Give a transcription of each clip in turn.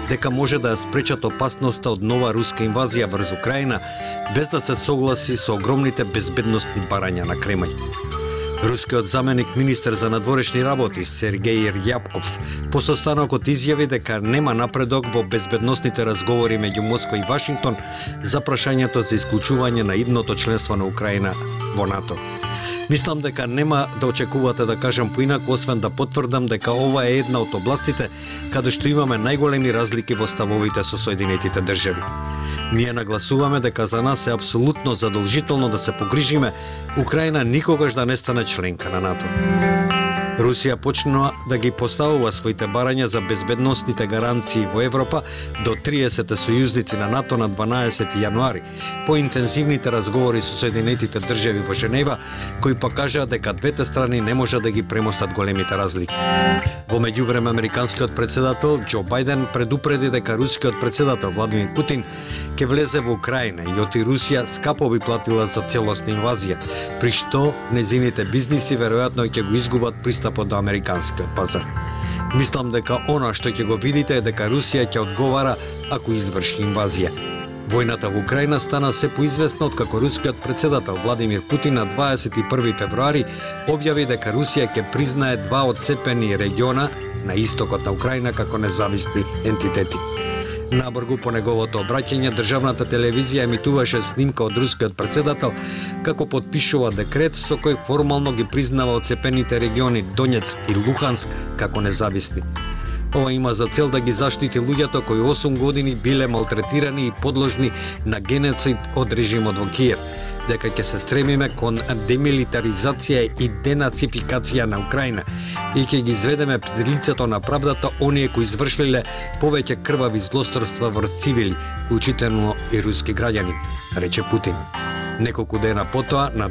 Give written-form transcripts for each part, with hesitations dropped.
дека може да ја спречат опасноста од нова руска инвазија врз Украина, без да се согласи со огромните безбедносни барања на Кремљ. Рускиот заменик министер за надворешни работи Сергеј Рјабков по состанокот изјави дека нема напредок во безбедносните разговори меѓу Москва и Вашингтон за прашањето за исклучување на идното членство на Украина во НАТО. Мислам дека нема да очекувате да кажам поинаку, освен да потврдам дека ова е една од областите каде што имаме најголеми разлики во ставовите со Соединетите држави. Ние нагласуваме дека за нас е апсолутно задолжително да се погрижиме Украина никогаш да не стане членка на НАТО. Русија почнува да ги поставува своите барања за безбедносните гаранции во Европа до 30 сојузници на НАТО на 12 јануари, по интензивните разговори со Соединетите држави во Женева, кои покажаа дека двете страни не можат да ги премостат големите разлики. Во меѓувреме, американскиот председател Џо Бајден предупреди дека рускиот председател Владимир Путин ќе влезе во Украина и оти Русија скапо би платила за целосна инвазија, при што незините бизниси веројатно ќе го изгубат пристапот до американскиот пазар. Мислам дека она што ќе го видите е дека Русија ќе одговара ако изврши инвазија. Војната во Украина стана се поизвестна откако рускиот председател Владимир Путин на 21 февруари објави дека Русија ќе признае два одцепени региона на истокот на Украина како независни ентитети. Набргу по неговото обраќање, државната телевизија емитуваше снимка од рускиот председател како подпишува декрет со кој формално ги признава одцепените региони Донецк и Луханск како независни. Ова има за цел да ги заштити луѓето кои 8 години биле малтретирани и подложни на геноцид од режимот во Киев, дека ќе се стремиме кон демилитаризација и денацификација на Украина и ќе ги изведеме пред лицето на правдата оние кои извршиле повеќе крвави злосторства врз цивили, вклучително и руски граѓани, рече Путин. Неколку дена потоа, на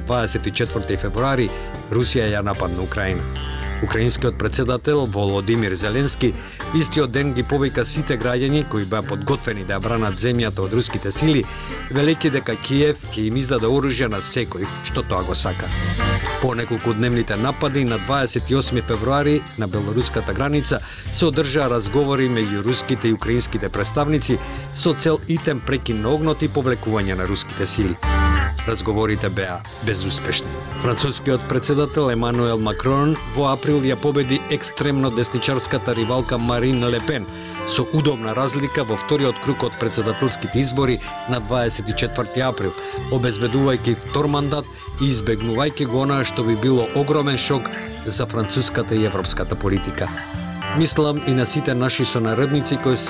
24 февруари, Русија ја нападна Украина. Украинскиот председател Володимир Зеленски истиот ден ги повика сите граѓани кои беа подготвени да ја бранат земјата од руските сили, велики дека Киев ќе им издаде оружје на секој што тоа го сака. По неколку дневните напади на 28 февруари на белоруската граница се одржаа разговори меѓу руските и украинските представници со цел итем прекин на огнот и повлекување на руските сили. Разговорите беа безуспешни. Францускиот председател Емануел Макрон во април ја победи екстремно десничарската ривалка Марин Ле Пен со удобна разлика во вториот круг од председателските избори на 24 април, обезбедувајќи втор мандат и избегнувајќи го она што би било огромен шок за француската и европската политика. Мислам и на сите наши сонародници кои се